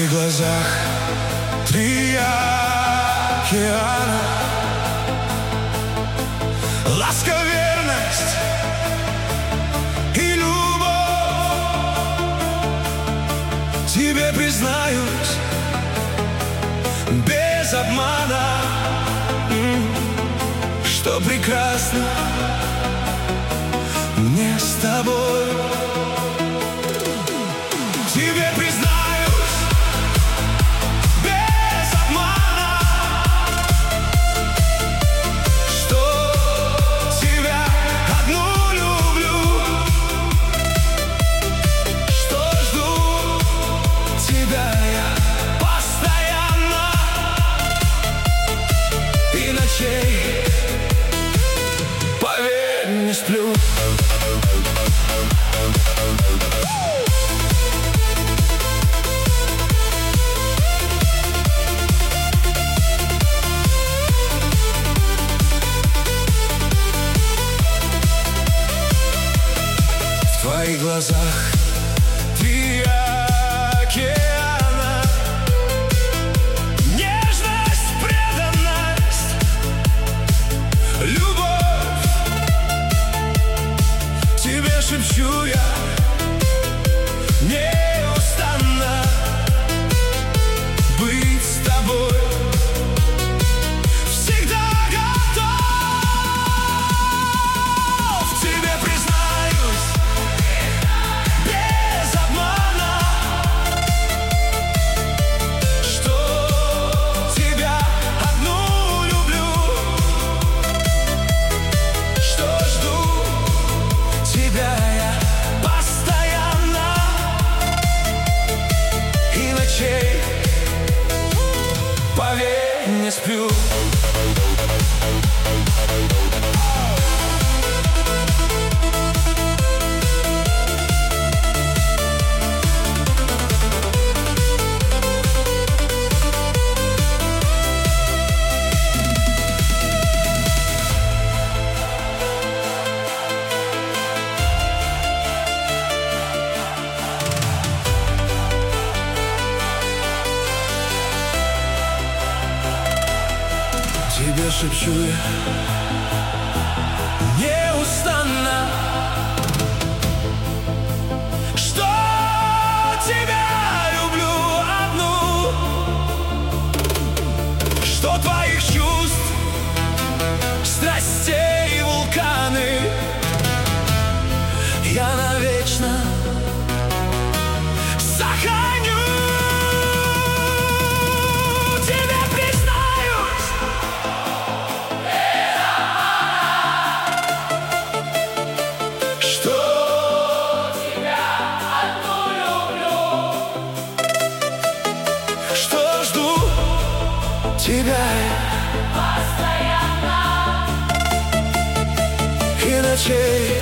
твоих глазах 3 океана. Ласка, верность и любовь. Тебе признаюсь без обмана, что прекрасно мне с тобой. Тебе признаюсь без обмана, что тебя одну люблю, что жду тебя я постоянно и ночей, поверь, не сплю. В твоих глазах 3 океана. Нежность, преданность, любовь. Тебе шепчу я неустанно быть с тобой. Всегда готов. Тебе признаюсь без обмана, что тебя одну люблю, что жду тебя я постоянно и ночей, поверь, не сплю. Тебе шепчу я неустанно, что тебя люблю одну, что твоих чувств, страстей и вулканы я навечно сохраню. Тебе признаюсь что тебя одну люблю, что жду тебя постоянно и ночей.